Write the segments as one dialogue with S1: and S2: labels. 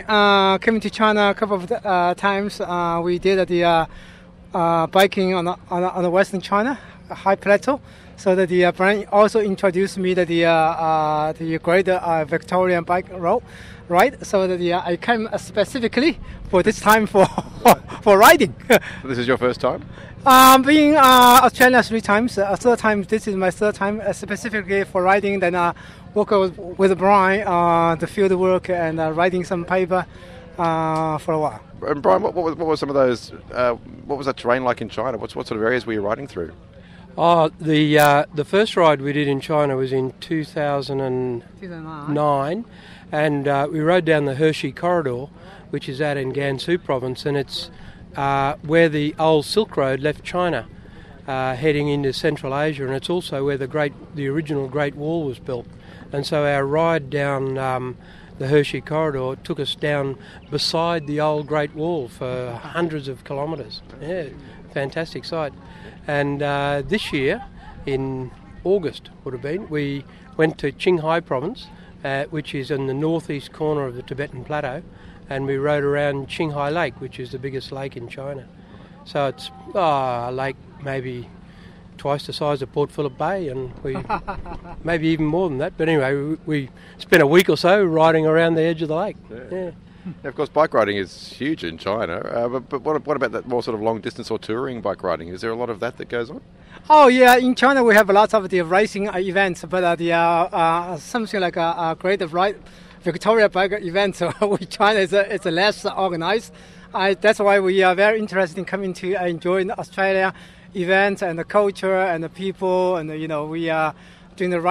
S1: came to China a couple of times. We did the biking on the Western China, High Plateau. So that the Brian also introduced me to the Great Victorian Bike Road, right? So that I came specifically for this time for riding.
S2: So this is your first time?
S1: Being Australia 3 times. Third time. This is my third time specifically for riding. Then work with Brian the field work and writing some paper for a while.
S2: And Brian, what was some of those? What was that terrain like in China? What sort of areas were you riding through?
S3: Oh, the first ride we did in China was in 2009, and we rode down the Hershey Corridor, which is out in Gansu province, and it's where the old Silk Road left China, heading into Central Asia, and it's also where the original Great Wall was built. And so our ride down the Hershey Corridor took us down beside the old Great Wall for hundreds of kilometres. Yeah, fantastic sight. And this year, in August would have been, we went to Qinghai province, which is in the northeast corner of the Tibetan Plateau, and we rode around Qinghai Lake, which is the biggest lake in China. So it's a lake maybe twice the size of Port Phillip Bay, and we maybe even more than that. But anyway, we spent a week or so riding around the edge of the lake. Yeah.
S2: Now, of course, bike riding is huge in China, but what about that more sort of long distance or touring bike riding? Is there a lot of that goes on?
S1: Oh yeah, in China we have lots of the racing events, but something like a Great Victoria Bike event with China is less organized. That's why we are very interested in coming to enjoy the Australia events and the culture and the people, and we are. During the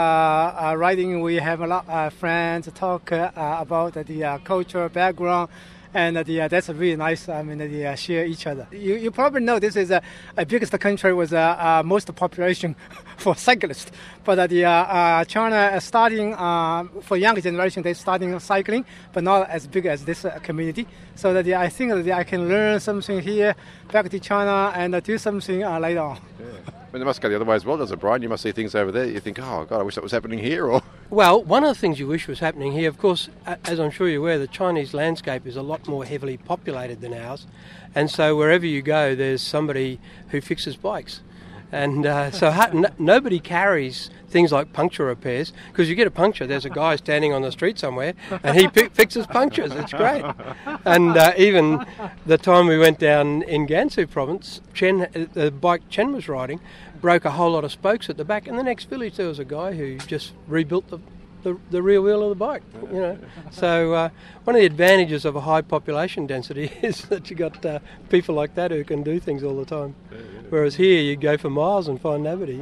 S1: riding, we have a lot of friends to talk about the cultural background, and that's really nice. I mean, they share each other. You probably know this is the biggest country with most population for cyclists. But China is starting for younger generation. They're starting cycling, but not as big as this community. So that I think that I can learn something here, back to China, and do something later on.
S2: Yeah. I mean, it must go the other way as well, does it, Brian? You must see things over there. You think, oh, God, I wish that was happening here. Or
S3: Well, one of the things you wish was happening here, of course, as I'm sure you're aware, the Chinese landscape is a lot more heavily populated than ours. And so wherever you go, there's somebody who fixes bikes. And nobody carries things like puncture repairs, because you get a puncture, there's a guy standing on the street somewhere, and he fixes punctures. It's great. And even the time we went down in Gansu province, the bike Chen was riding broke a whole lot of spokes at the back. In the next village, there was a guy who just rebuilt the rear wheel of the bike. So one of the advantages of a high population density is that you got people like that who can do things all the time. Whereas here you go for miles and find nobody.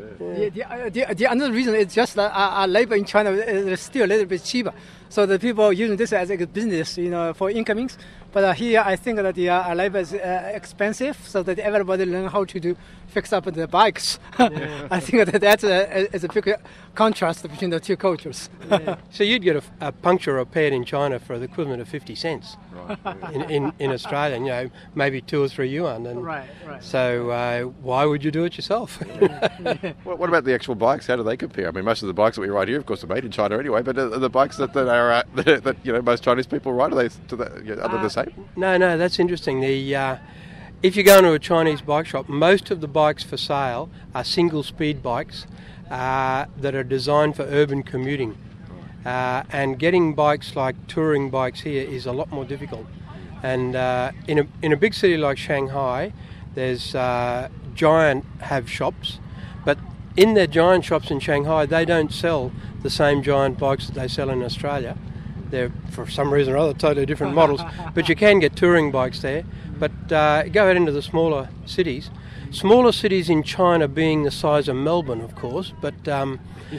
S1: The another reason is just that labor in China is still a little bit cheaper, so the people using this as a business, for incomings. But here I think that the labor is expensive, so that everybody learn how to fix up the bikes. Yeah. I think that's a big contrast between the two cultures.
S3: Yeah. So you'd get a puncture repaired in China for the equivalent of 50 cents. Right. in Australia, maybe 2 or 3 yuan. And
S1: right.
S3: So why would you do it yourself?
S2: Yeah. What about the actual bikes? How do they compare? I mean, most of the bikes that we ride here, of course, are made in China anyway. But the bikes that are that most Chinese people ride, are they the same?
S3: No, that's interesting. If you go into a Chinese bike shop, most of the bikes for sale are single-speed bikes that are designed for urban commuting. And getting bikes like touring bikes here is a lot more difficult. And in a big city like Shanghai, there's giant have shops, but in their giant shops in Shanghai, they don't sell the same giant bikes that they sell in Australia. They're, for some reason or other, totally different models. But you can get touring bikes there. But go out into the smaller cities. Smaller cities in China being the size of Melbourne, of course. But and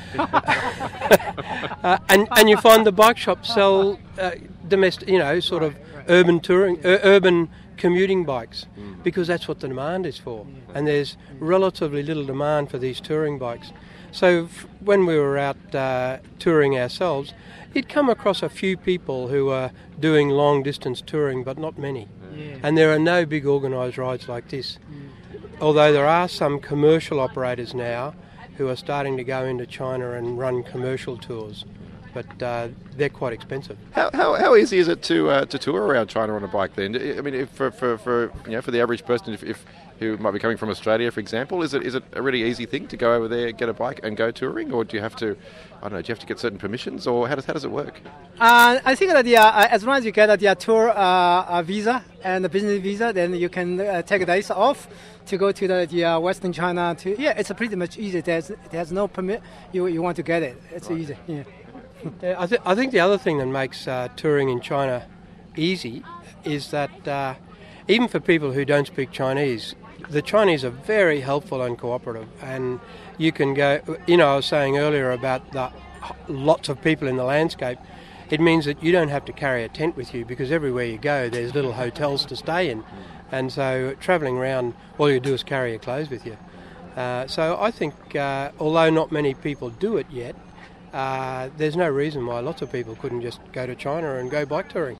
S3: you find the bike shops sell domestic, urban touring, urban commuting bikes, because that's what the demand is for. And there's relatively little demand for these touring bikes. So when we were out touring ourselves, you'd come across a few people who are doing long-distance touring, but not many. Yeah. And there are no big organised rides like this. Although there are some commercial operators now who are starting to go into China and run commercial tours. but they're quite expensive.
S2: How easy is it to tour around China on a bike then? I mean, if for the average person, if who might be coming from Australia, for example, is it a really easy thing to go over there, get a bike, and go touring, or do you have to, I don't know, do you have to get certain permissions, or how does it work?
S1: I think that as long as you get the tour visa and the business visa, then you can take days off to go to the Western China. It's pretty much easy. There's no permit. You want to get it. It's right. Easy. Yeah.
S3: I think the other thing that makes touring in China easy is that even for people who don't speak Chinese, the Chinese are very helpful and cooperative, and you can go, I was saying earlier about the lots of people in the landscape. It means that you don't have to carry a tent with you, because everywhere you go there's little hotels to stay in, and so travelling around, all you do is carry your clothes with you. So I think although not many people do it yet, there's no reason why lots of people couldn't just go to China and go bike touring.